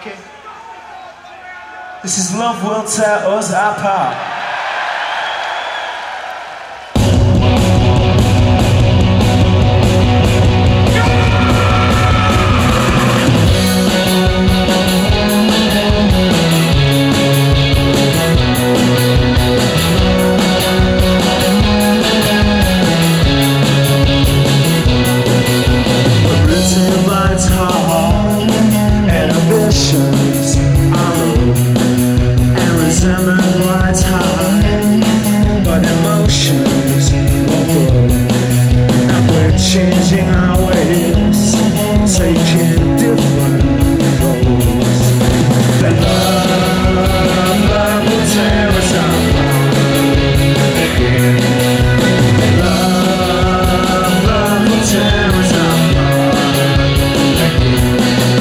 Okay. This is Love Will Tear Us Apart. Changing our ways, taking different roads. The love will tear us apart again. Love will tear us apart again.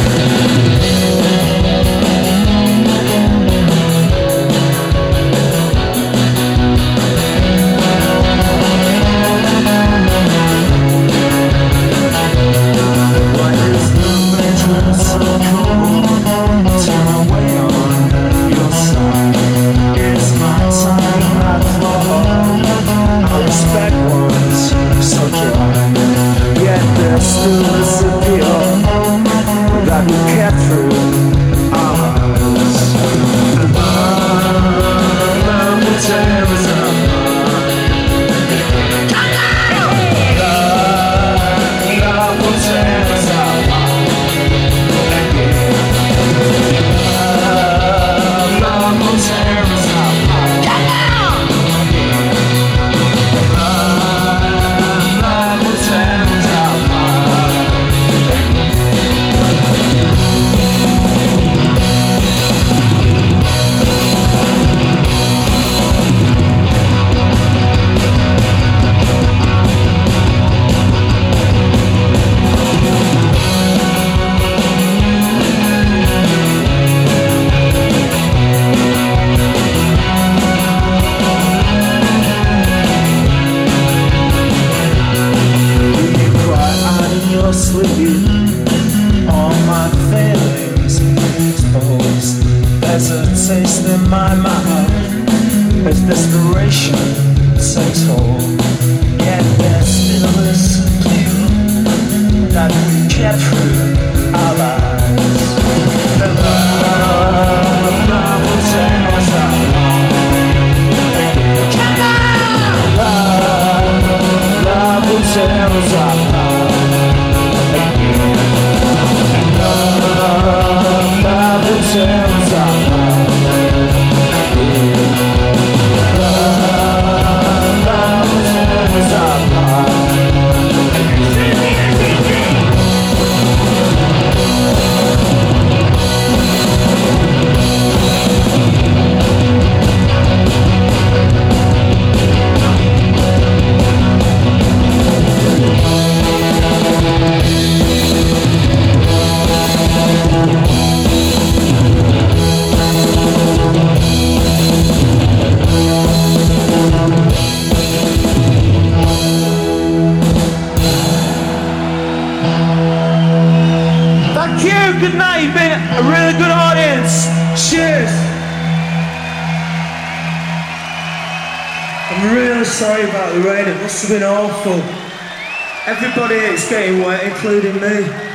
Still is a deal that we kept through our lives. Love will tear us apart. Love will tear us apart again. Love will tear us apart. Love will tear us apart. Sleep, all my feelings exposed. There's a taste in my mouth as desperation takes hold. Yet there's still this appeal that we kept through our lives. The love will tear us apart. Love will tear us apart. Love will tear us apart. Love will tear us apart. Thank you, good night, you've been a really good audience. Cheers. I'm really sorry about the rain, it must have been awful. Everybody, it's getting wet, including me.